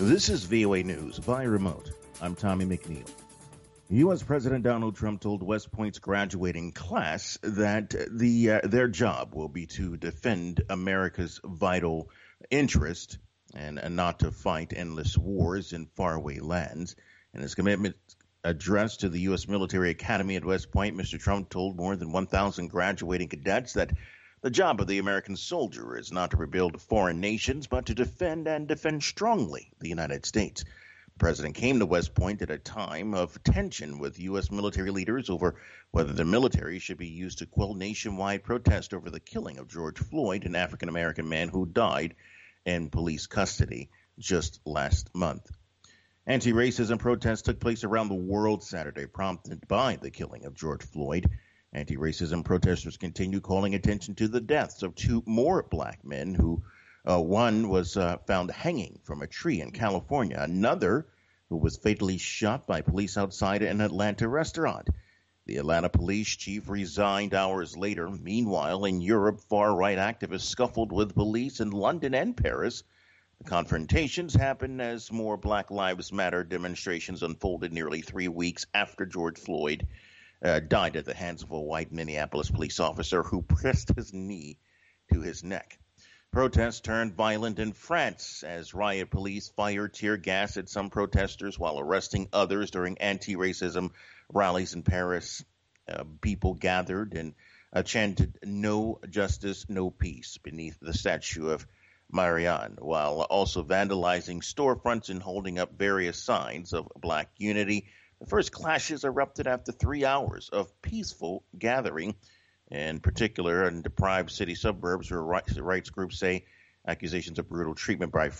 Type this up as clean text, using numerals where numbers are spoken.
This is VOA News by remote. I'm Tommy McNeil. U.S. President Donald Trump told West Point's graduating class that their job will be to defend America's vital interest and not to fight endless wars in faraway lands. In his commitment address to the U.S. Military Academy at West Point, Mr. Trump told more than 1,000 graduating cadets that the job of the American soldier is not to rebuild foreign nations, but to defend and defend strongly the United States. The president came to West Point at a time of tension with U.S. military leaders over whether the military should be used to quell nationwide protest over the killing of George Floyd, an African-American man who died in police custody just last month. Anti-racism protests took place around the world Saturday, prompted by the killing of George Floyd. Anti-racism protesters continue calling attention to the deaths of two more black men who one was found hanging from a tree in California. Another who was fatally shot by police outside an Atlanta restaurant. The Atlanta police chief resigned hours later. Meanwhile, in Europe, far-right activists scuffled with police in London and Paris. The confrontations happened as more Black Lives Matter demonstrations unfolded nearly 3 weeks after George Floyd died at the hands of a white Minneapolis police officer who pressed his knee to his neck. Protests turned violent in France as riot police fired tear gas at some protesters while arresting others during anti-racism rallies in Paris. People gathered and chanted "No justice, no peace" beneath the statue of Marianne, while also vandalizing storefronts and holding up various signs of black unity. The first clashes erupted after 3 hours of peaceful gathering, in particular in deprived city suburbs where rights groups say accusations of brutal treatment by